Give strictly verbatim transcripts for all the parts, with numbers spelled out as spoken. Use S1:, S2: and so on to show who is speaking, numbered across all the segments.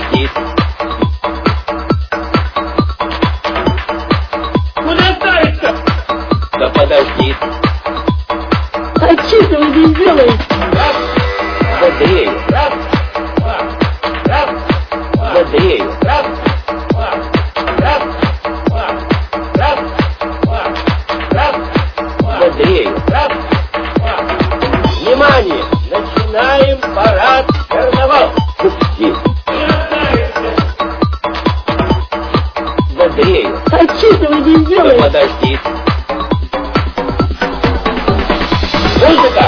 S1: подожди.
S2: Куда ставится?
S1: Да подожди.
S3: Отчитывай, не сделай.
S1: Бодрее.
S2: Раз, два, раз, два,
S1: Бодрее.
S2: раз, два, раз, два, раз, два, раз, два,
S1: Бодрее.
S2: раз, два.
S1: Внимание!
S2: Начинаем парад карнавал.
S1: Пусти.
S2: Куда ставится?
S1: Бодрее.
S3: Отчитывай, не
S1: Да
S3: сделай.
S1: подожди.
S2: Музыка.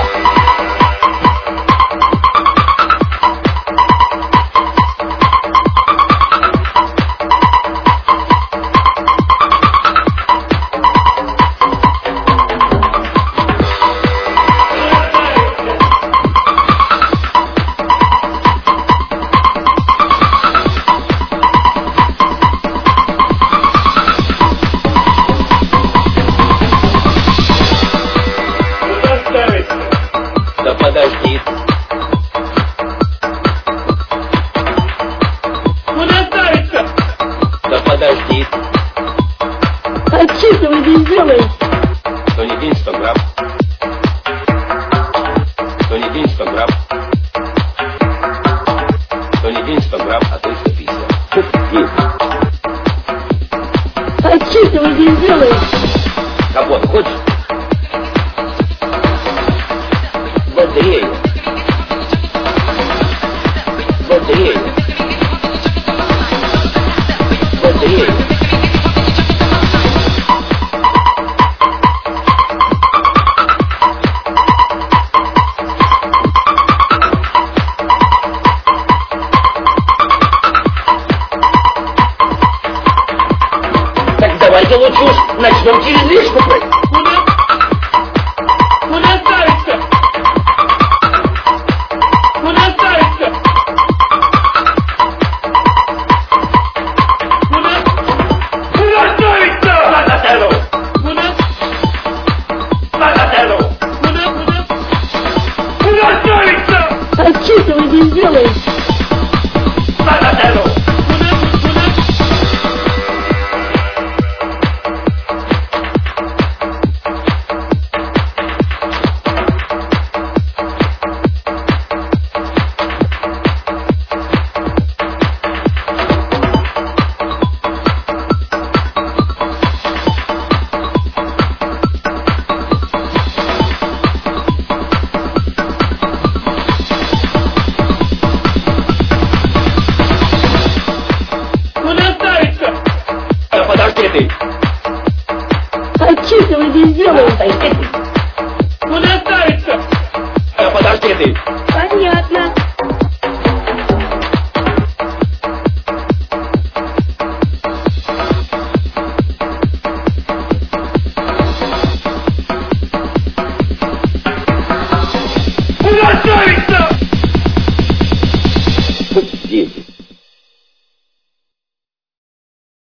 S2: Куда ставится?
S1: Да подожди.
S2: Куда ставится?
S1: Да подожди.
S3: Отчитывай, не сделай.
S1: сто не день, сто грамм. сто не день, сто грамм. сто не день, сто грамм, а то сто пятьдесят. Пусти.
S3: Отчитывай, не сделай.
S1: Капот, хочешь? Бодрее. Бодрее. Бодрее. Так давайте лучше уж начнем через лишку брать.
S2: Куда? Куда ставится? Куда ставится? Куда? Куда ставится?
S1: Богатыру!
S2: Куда?
S1: Богатыру!
S2: Куда? Куда? Куда ставится?
S3: Отчитывай, не сделай.
S1: Богатыру!
S2: Куда? Куда? Куда ставится?
S1: Да подожди ты!
S3: Отчитывай, не сделай.
S1: Отойди